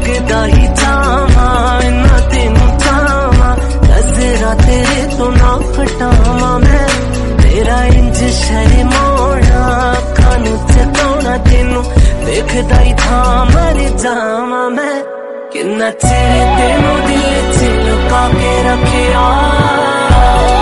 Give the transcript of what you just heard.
वेखदा ही जावा इन्ना तेनू चावा, नजरा तेरे तो ना हटावा मैं, तेरा इंज शर्माना अखां नू चकाउणा तेनू वेखदा ही था मर जावा मैं। किन्ना चिर तेनू दिल च लुका के रखिया